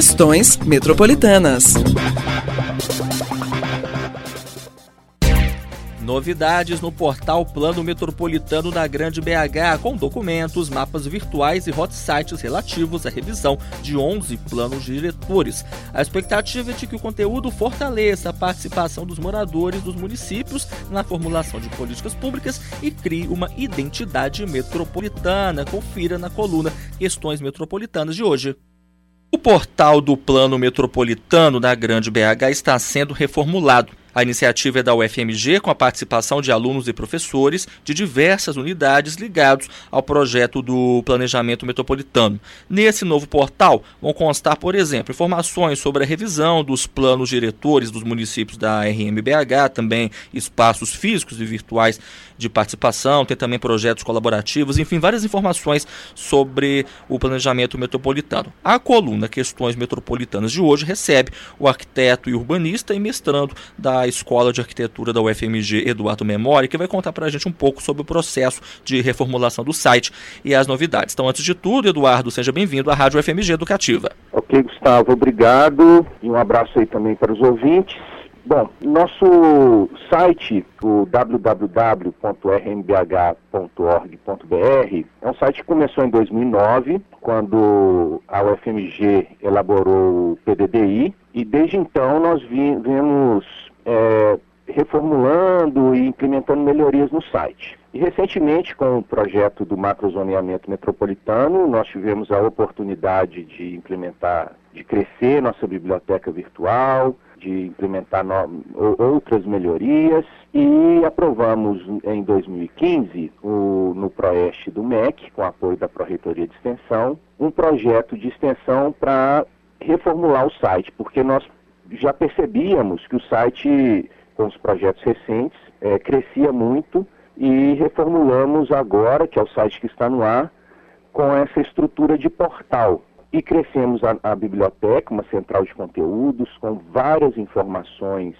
Questões Metropolitanas. Novidades no portal Plano Metropolitano da Grande BH, com documentos, mapas virtuais e hot sites relativos à revisão de 11 planos diretores. A expectativa é de que o conteúdo fortaleça a participação dos moradores dos municípios na formulação de políticas públicas e crie uma identidade metropolitana. Confira na coluna Questões Metropolitanas de hoje. O portal do Plano Metropolitano da Grande BH está sendo reformulado. A iniciativa é da UFMG, com a participação de alunos e professores de diversas unidades ligados ao projeto do Planejamento Metropolitano. Nesse novo portal vão constar, por exemplo, informações sobre a revisão dos planos diretores dos municípios da RMBH, também espaços físicos e virtuais de participação, tem também projetos colaborativos, enfim, várias informações sobre o planejamento metropolitano. A coluna Questões Metropolitanas de hoje recebe o arquiteto e urbanista e mestrando da Escola de Arquitetura da UFMG, Eduardo Memori, que vai contar para a gente um pouco sobre o processo de reformulação do site e as novidades. Então, antes de tudo, Eduardo, seja bem-vindo à Rádio UFMG Educativa. Ok, Gustavo, obrigado. E um abraço aí também para os ouvintes. Bom, nosso site, o www.rmbh.org.br, é um site que começou em 2009, quando a UFMG elaborou o PDDI, e desde então nós viemos reformulando e implementando melhorias no site. E recentemente, com o projeto do macrozoneamento metropolitano, nós tivemos a oportunidade de implementar, de crescer nossa biblioteca virtual, de implementar outras melhorias, e aprovamos em 2015, no Proeste do MEC, com apoio da Pró-Reitoria de Extensão, um projeto de extensão para reformular o site, porque nós já percebíamos que o site, com os projetos recentes, crescia muito, e reformulamos agora, que é o site que está no ar, com essa estrutura de portal. E crescemos a biblioteca, uma central de conteúdos, com várias informações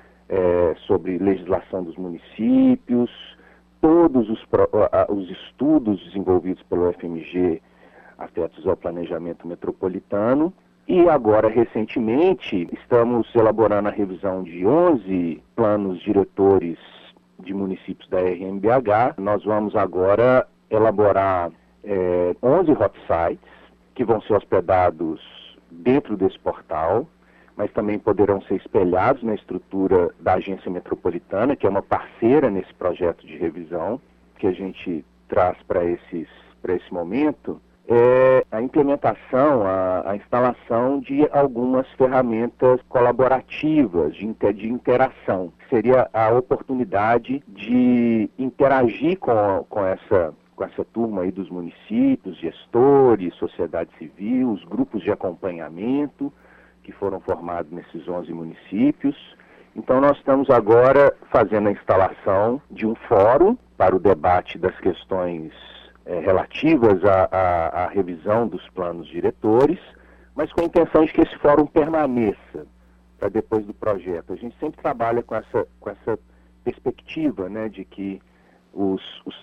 sobre legislação dos municípios, todos os estudos desenvolvidos pelo UFMG afetos ao planejamento metropolitano. E agora, recentemente, estamos elaborando a revisão de 11 planos diretores de municípios da RMBH. Nós vamos agora elaborar 11 hot sites, que vão ser hospedados dentro desse portal, mas também poderão ser espelhados na estrutura da Agência Metropolitana, que é uma parceira nesse projeto de revisão, que a gente traz para esse momento, é a implementação, a instalação de algumas ferramentas colaborativas, de interação. Seria a oportunidade de interagir com essa turma aí dos municípios, gestores, sociedade civil, os grupos de acompanhamento que foram formados nesses 11 municípios. Então nós estamos agora fazendo a instalação de um fórum para o debate das questões relativas à revisão dos planos diretores, mas com a intenção de que esse fórum permaneça para depois do projeto. A gente sempre trabalha com essa perspectiva, né, de que os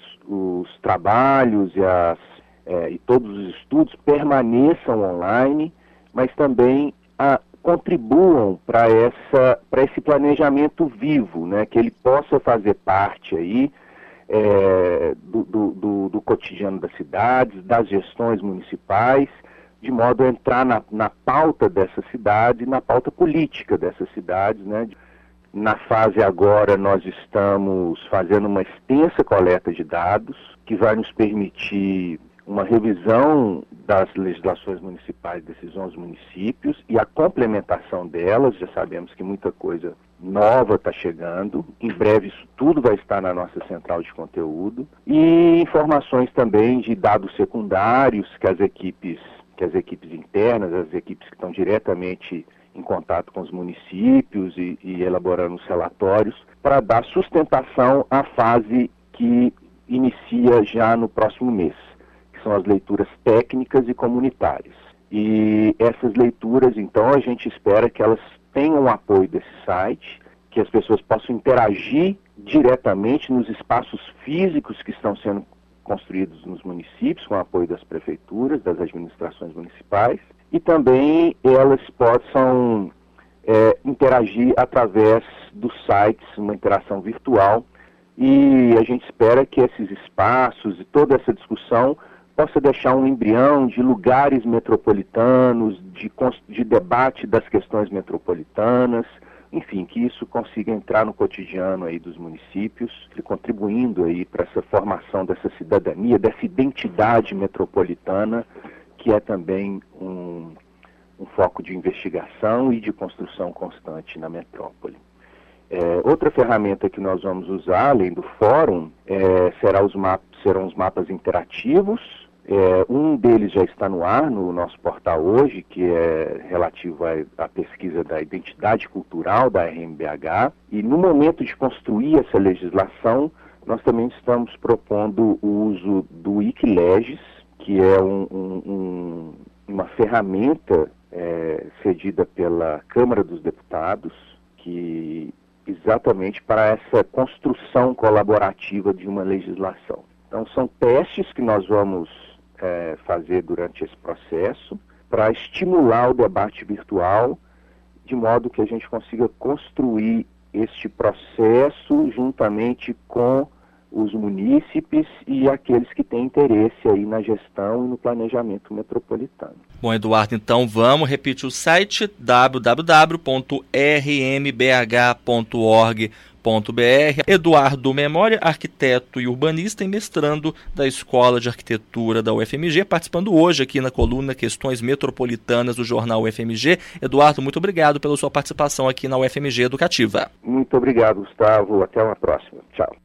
trabalhos e todos os estudos permaneçam online, mas também contribuam para esse planejamento vivo, né, que ele possa fazer parte aí do cotidiano das cidades, das gestões municipais, de modo a entrar na pauta dessa cidade, na pauta política dessas cidades, né. Na fase agora, nós estamos fazendo uma extensa coleta de dados que vai nos permitir uma revisão das legislações municipais desses 11 municípios e a complementação delas. Já sabemos que muita coisa nova está chegando. Em breve isso tudo vai estar na nossa central de conteúdo. E informações também de dados secundários que as equipes internas, as equipes que estão diretamente em contato com os municípios e elaborando os relatórios, para dar sustentação à fase que inicia já no próximo mês, que são as leituras técnicas e comunitárias. E essas leituras, então, a gente espera que elas tenham o apoio desse site, que as pessoas possam interagir diretamente nos espaços físicos que estão sendo construídos nos municípios, com o apoio das prefeituras, das administrações municipais, e também elas possam interagir através dos sites, uma interação virtual, e a gente espera que esses espaços e toda essa discussão possa deixar um embrião de lugares metropolitanos, de debate das questões metropolitanas, enfim, que isso consiga entrar no cotidiano aí dos municípios, e contribuindo aí para essa formação dessa cidadania, dessa identidade metropolitana, que é também um foco de investigação e de construção constante na metrópole. Outra ferramenta que nós vamos usar, além do fórum, serão os mapas interativos. Um deles já está no ar no nosso portal hoje, que é relativo à pesquisa da identidade cultural da RMBH. E no momento de construir essa legislação, nós também estamos propondo o uso do Wikileges, que é uma ferramenta cedida pela Câmara dos Deputados, que exatamente para essa construção colaborativa de uma legislação. Então são testes que nós vamos fazer durante esse processo para estimular o debate virtual, de modo que a gente consiga construir este processo juntamente com os munícipes e aqueles que têm interesse aí na gestão e no planejamento metropolitano. Bom, Eduardo, então vamos repetir o site www.rmbh.org.br. Eduardo Memória, arquiteto e urbanista e mestrando da Escola de Arquitetura da UFMG, participando hoje aqui na coluna Questões Metropolitanas do jornal UFMG. Eduardo, muito obrigado pela sua participação aqui na UFMG Educativa. Muito obrigado, Gustavo. Até uma próxima. Tchau.